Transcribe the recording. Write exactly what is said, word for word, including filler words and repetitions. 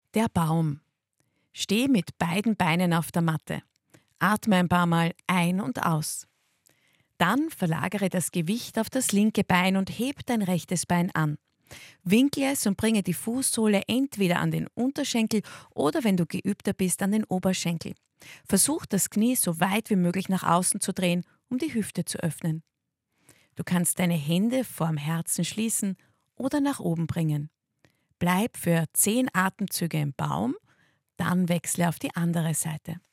Der Baum. Steh mit beiden Beinen auf der Matte. Atme ein paar Mal ein und aus. Dann verlagere das Gewicht auf das linke Bein und heb dein rechtes Bein an. Winkle es und bringe die Fußsohle entweder an den Unterschenkel oder, wenn du geübter bist, an den Oberschenkel. Versuch, das Knie so weit wie möglich nach außen zu drehen, um die Hüfte zu öffnen. Du kannst deine Hände vorm Herzen schließen oder nach oben bringen. Bleib für zehn Atemzüge im Baum, dann wechsle auf die andere Seite.